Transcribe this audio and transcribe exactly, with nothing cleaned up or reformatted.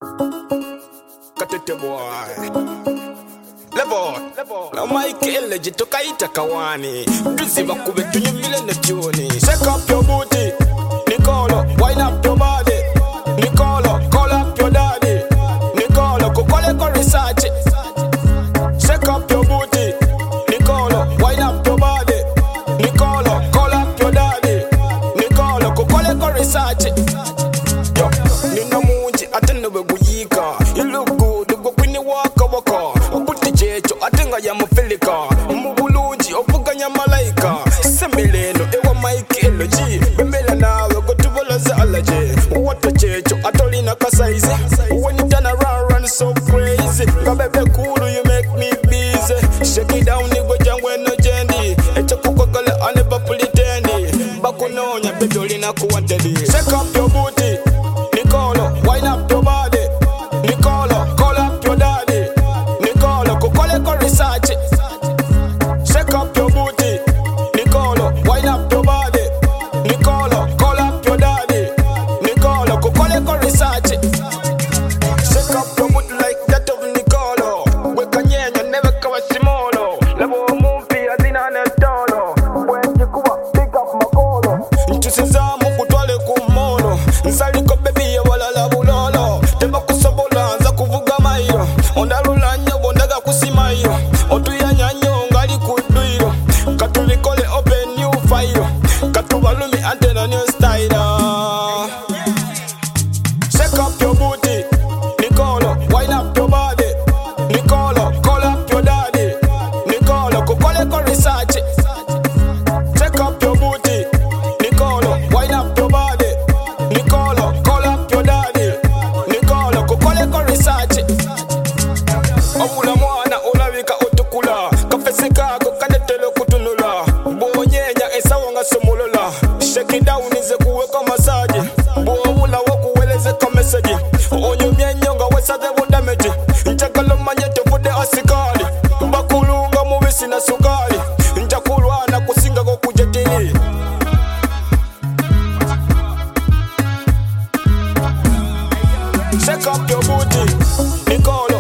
Katete boy Lebo, na Mike legit to kaita kawani Duzi bakube tunyumile ne tuni. Shake up your booty Nicolo, wind up your body Nicolo, call up your daddy Nicolo, go call it go research it. Shake up your booty Nicolo, wind up your body Nicolo, call up your daddy Nicolo, go call it go research it. Yo, nina munji atende we guyika. You look good, go kwini waka waka. Uputi checho atenga ya mufilika. Mubulunji opuga nya malaika. Semileno ewa Mike G. Bembela nawe go tuvola za alaje. Uwato checho atolina kasaizi. When you turn around run so crazy. Kabebe kuru you make me busy. Shake it down nigga jangwe no jendi. Echa kukogale ane bapulitendi. Bakunonya baby olina kuwantedi. Shake up your booty Nicolo, wind up your body Nicolo, call up your daddy Nicolo, go call it go research it. Shake up your booty Nicolo, wind up your body Nicolo, call up your daddy Nicolo, go call it go research it. Shake up your booty like that of Nicolo. Weka nyenya never kawa simolo. Lebo mumpi azina netolo. Wenji kuwa pick up makolo. Nchusizamu kutwale kumolo. Nsaliko baby ya wala la bulolo. Temba kusobola nza kuvuga mayo. Ondalula nyo bondaga kusimayo. Otu ya nyanyo ngali kuduiro. Katulikole open new file. Katubalumi antena new style. Shake up your booty Nicolo, wind up your body Nicolo, call up your daddy Nicolo, go call it go research it. Shake up your booty Nicolo, wind up your body Nicolo, call up your daddy Nicolo, go call it go research it. Obula mwana olabika otukula. Kafesi kako kanetelo kutunula. Bonyenya esawa nga somolola. Shake it down ize kuweka masaji. Bwobula wokuweleze ka message. Onyo myenyo nga wesade wo damage. Njakalo manyete vude asikali. Bakulunga mubisi na sukali. Njakulwana kusinga ko kujetili. Shake up your booty Nicolo.